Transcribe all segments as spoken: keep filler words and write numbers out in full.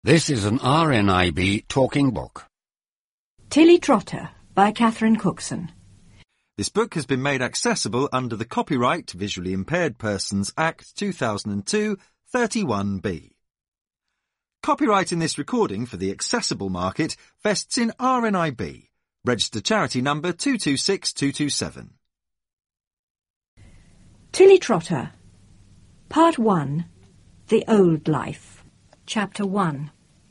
This is an R N I B talking book. Tilly Trotter by Catherine Cookson. This book has been made accessible under the Copyright Visually Impaired Persons Act two thousand two, thirty-one B. Copyright in this recording for the accessible market vests in R N I B, registered charity number two two six two two seven. Tilly Trotter, Part one, The Old Life. Chapter one.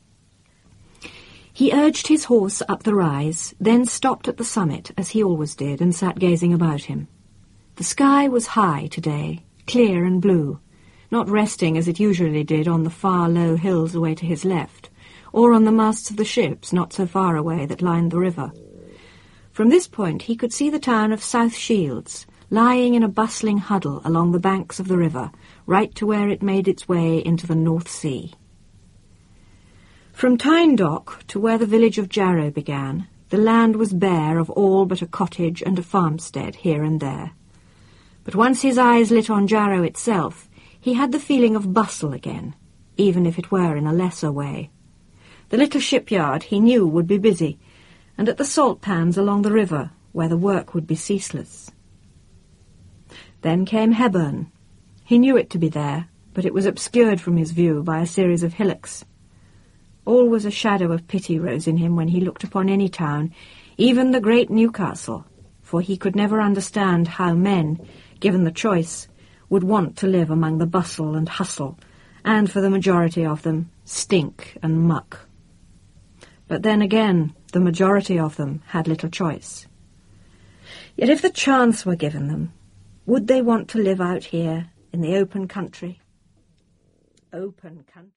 He urged his horse up the rise, then stopped at the summit, as he always did, and sat gazing about him. The sky was high today, clear and blue, not resting as it usually did on the far low hills away to his left, or on the masts of the ships not so far away that lined the river. From this point he could see the town of South Shields, lying in a bustling huddle along the banks of the river, right to where it made its way into the North Sea. From Tyne Dock to where the village of Jarrow began, the land was bare of all but a cottage and a farmstead here and there. But once his eyes lit on Jarrow itself, he had the feeling of bustle again, even if it were in a lesser way. The little shipyard, he knew, would be busy, and at the salt pans along the river, where the work would be ceaseless. Then came Hebburn. He knew it to be there, but it was obscured from his view by a series of hillocks. Always a shadow of pity rose in him when he looked upon any town, even the great Newcastle, for he could never understand how men, given the choice, would want to live among the bustle and hustle, and for the majority of them, stink and muck. But then again, the majority of them had little choice. Yet if the chance were given them, would they want to live out here in the open country? Open country.